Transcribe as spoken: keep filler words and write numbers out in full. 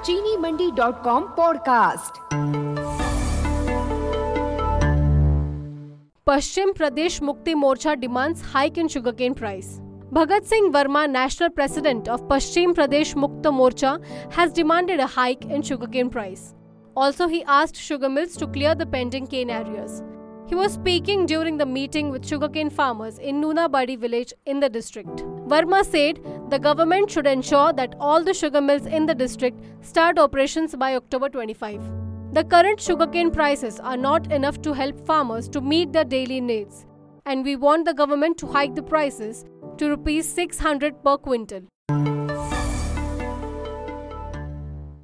चीनी Mandi dot com podcast. Pashchim Pradesh Mukti Morcha demands hike in sugarcane price. Bhagat Singh Verma, National President of Pashchim Pradesh Mukta Morcha, has demanded a hike in sugarcane price. Also, he asked sugar mills to clear the pending cane arrears. He was speaking during the meeting with sugarcane farmers in Nunabadi village in the district. Verma said the government should ensure that all the sugar mills in the district start operations by October twenty-fifth. The current sugarcane prices are not enough to help farmers to meet their daily needs, and we want the government to hike the prices to rupees six hundred per quintal.